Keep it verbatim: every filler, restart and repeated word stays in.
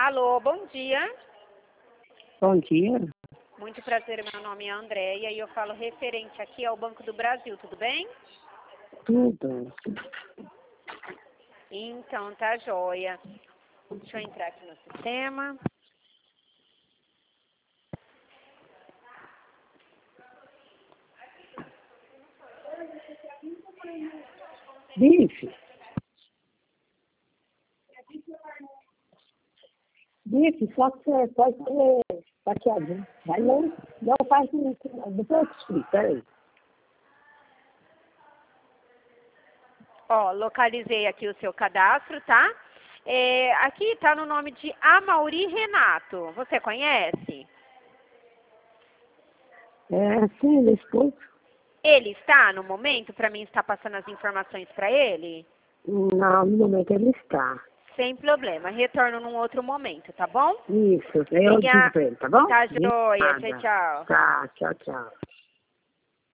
Alô, bom dia. Bom dia. Muito prazer, meu nome é Andréia e eu falo referente aqui ao Banco do Brasil, tudo bem? Tudo. Então, tá joia. Deixa eu entrar aqui no sistema. Bife. Bife, só que você pode ser fatiadinho. Mas não, não faz isso. Depois eu te explico, peraí. Ó, localizei aqui o seu cadastro, tá? É, aqui tá no nome de Amauri Renato. Você conhece? É, sim, ele expôs. Ele está no momento para mim estar passando as informações para ele? Não, no momento ele está. Sem problema. Retorno num outro momento, tá bom? Isso, eu Tenha... digo pra ele, tá bom? Tá joia. Tchau, Nada. tchau. Tá, tchau, tchau.